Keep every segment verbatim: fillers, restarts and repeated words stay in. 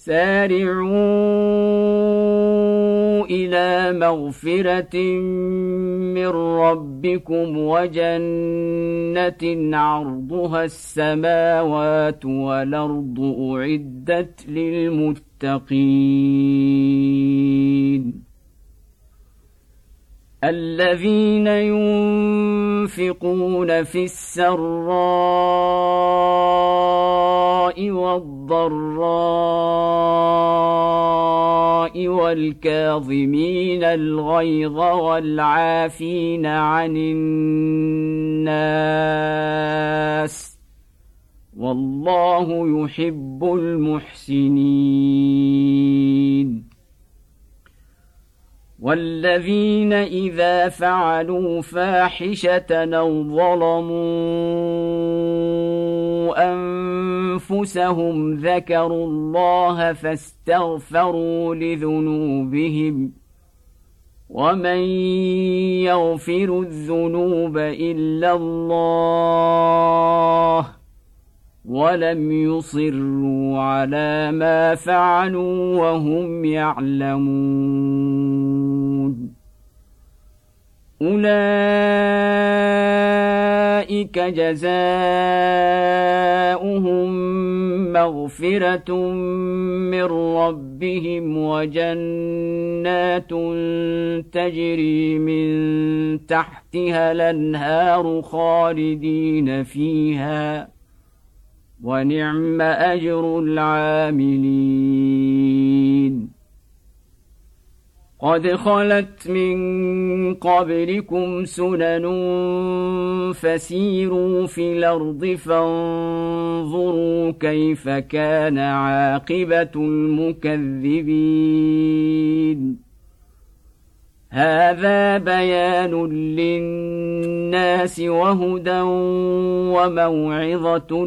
سارعوا إلى مغفرة من ربكم وجنة عرضها السماوات والأرض أعدت للمتقين الذين ينفقون في السراء والضراء والكاظمين الغيظ والعافين عن الناس والله يحب المحسنين والذين إذا فعلوا فاحشة أو ظلموا أنفسهم ذكروا الله فاستغفروا لذنوبهم ومن يغفر الذنوب إلا الله ولم يصروا على ما فعلوا وهم يعلمون أولئك جزاؤهم مغفرة من ربهم وجنات تجري من تحتها الأنهار خالدين فيها ونعم أجر العاملين قد خلت من قبلكم سنن فسيروا في الأرض فانظروا كيف كان عاقبة المكذبين هذا بيان للناس وهدى وموعظة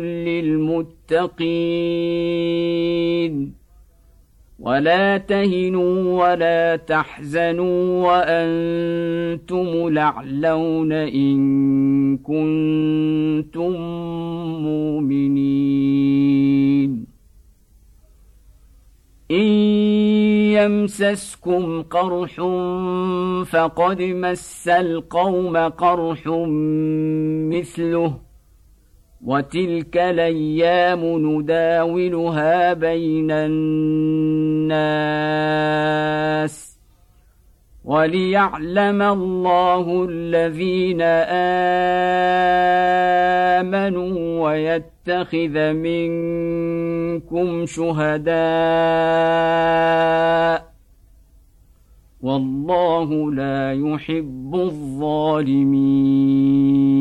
للمتقين ولا تهنوا ولا تحزنوا وأنتم الأعلون إن كنتم مؤمنين إن يمسسكم قرح فقد مس القوم قرح مثله وتلك الأيام نداولها بين الناس وليعلم الله الذين آمنوا ويتخذ منكم شهداء والله لا يحب الظالمين